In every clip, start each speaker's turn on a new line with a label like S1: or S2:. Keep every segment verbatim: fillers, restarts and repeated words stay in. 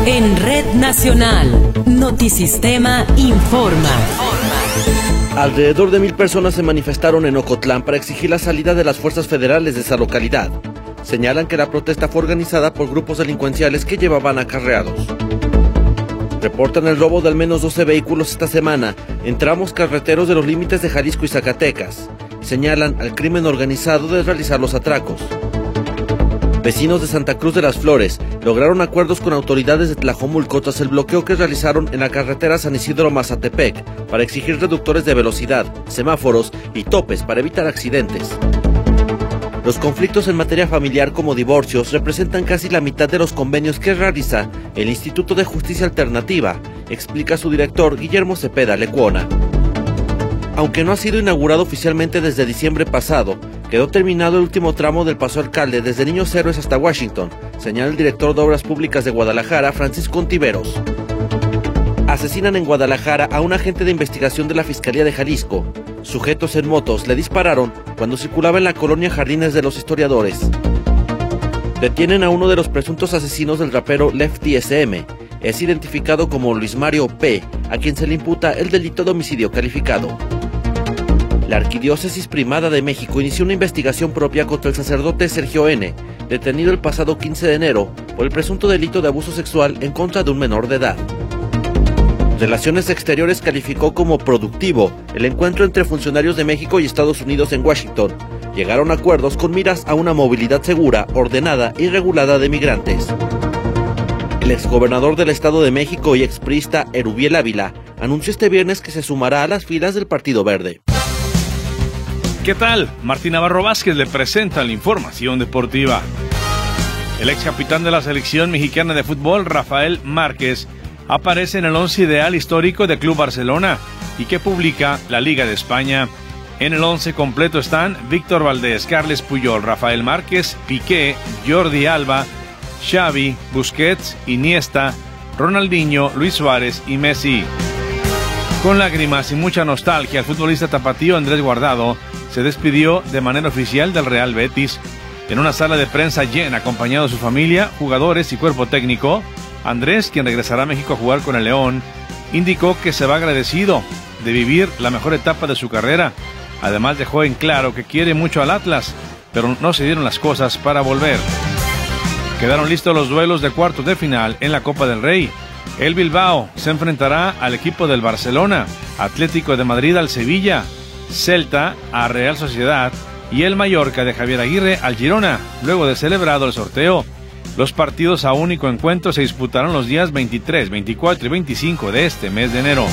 S1: En Red Nacional, Notisistema informa.
S2: Alrededor de mil personas se manifestaron en Ocotlán para exigir la salida de las fuerzas federales de esa localidad. Señalan que la protesta fue organizada por grupos delincuenciales que llevaban acarreados. Reportan el robo de al menos doce vehículos esta semana en tramos carreteros de los límites de Jalisco y Zacatecas. Señalan al crimen organizado de realizar los atracos. Vecinos de Santa Cruz de las Flores lograron acuerdos con autoridades de Tlajomulco tras el bloqueo que realizaron en la carretera San Isidro-Mazatepec para exigir reductores de velocidad, semáforos y topes para evitar accidentes. Los conflictos en materia familiar como divorcios representan casi la mitad de los convenios que realiza el Instituto de Justicia Alternativa, explica su director Guillermo Cepeda Lecuona. Aunque no ha sido inaugurado oficialmente desde diciembre pasado, quedó terminado el último tramo del Paso Alcalde desde Niños Héroes hasta Washington, señala el director de Obras Públicas de Guadalajara, Francisco Ontiveros. Asesinan en Guadalajara a un agente de investigación de la Fiscalía de Jalisco. Sujetos en motos le dispararon cuando circulaba en la colonia Jardines de los Historiadores. Detienen a uno de los presuntos asesinos del rapero Lefty S M. Es identificado como Luis Mario P., a quien se le imputa el delito de homicidio calificado. La Arquidiócesis Primada de México inició una investigación propia contra el sacerdote Sergio N., detenido el pasado quince de enero por el presunto delito de abuso sexual en contra de un menor de edad. Relaciones Exteriores calificó como productivo el encuentro entre funcionarios de México y Estados Unidos en Washington. Llegaron a acuerdos con miras a una movilidad segura, ordenada y regulada de migrantes. El exgobernador del Estado de México y expriista Erubiel Ávila anunció este viernes que se sumará a las filas del Partido Verde.
S3: ¿Qué tal? Martín Navarro Vázquez le presenta la información deportiva. El ex capitán de la selección mexicana de fútbol, Rafael Márquez, aparece en el once ideal histórico de Club Barcelona y que publica la Liga de España. En el once completo están Víctor Valdés, Carles Puyol, Rafael Márquez, Piqué, Jordi Alba, Xavi, Busquets, Iniesta, Ronaldinho, Luis Suárez y Messi. Con lágrimas y mucha nostalgia, el futbolista tapatío Andrés Guardado se despidió de manera oficial del Real Betis. En una sala de prensa llena, acompañado de su familia, jugadores y cuerpo técnico, Andrés, quien regresará a México a jugar con el León, indicó que se va agradecido de vivir la mejor etapa de su carrera. Además dejó en claro que quiere mucho al Atlas, pero no se dieron las cosas para volver. Quedaron listos los duelos de cuartos de final en la Copa del Rey. El Bilbao se enfrentará al equipo del Barcelona, Atlético de Madrid al Sevilla, Celta a Real Sociedad y el Mallorca de Javier Aguirre al Girona, luego de celebrado el sorteo. Los partidos a único encuentro se disputarán los días veintitrés, veinticuatro y veinticinco de este mes de enero.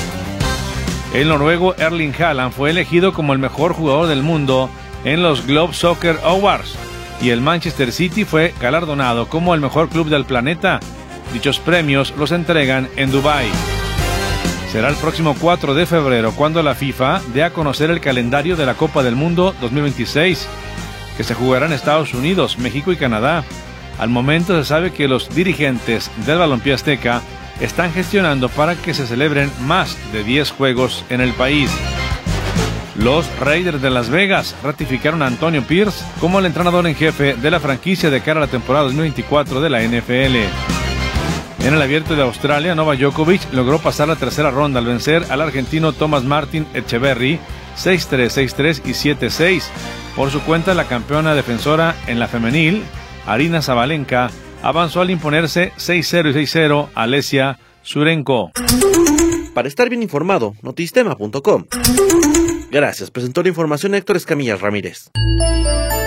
S3: El noruego Erling Haaland fue elegido como el mejor jugador del mundo en los Globe Soccer Awards y el Manchester City fue galardonado como el mejor club del planeta. Dichos premios los entregan en Dubái. Será el próximo cuatro de febrero cuando la FIFA dé a conocer el calendario de la Copa del Mundo dos mil veintiséis, que se jugará en Estados Unidos, México y Canadá. Al momento se sabe que los dirigentes del Balompié Azteca están gestionando para que se celebren más de diez juegos en el país. Los Raiders de Las Vegas ratificaron a Antonio Pierce como el entrenador en jefe de la franquicia de cara a la temporada dos mil veinticuatro de la N F L. En el Abierto de Australia, Novak Djokovic logró pasar la tercera ronda al vencer al argentino Thomas Martin Etcheverry seis tres, seis tres y siete seis. Por su cuenta, la campeona defensora en la femenil, Aryna Sabalenka, avanzó al imponerse seis cero y seis cero a Lesia Surenko.
S2: Para estar bien informado, notisistema punto com. Gracias, presentó la información Héctor Escamilla Ramírez.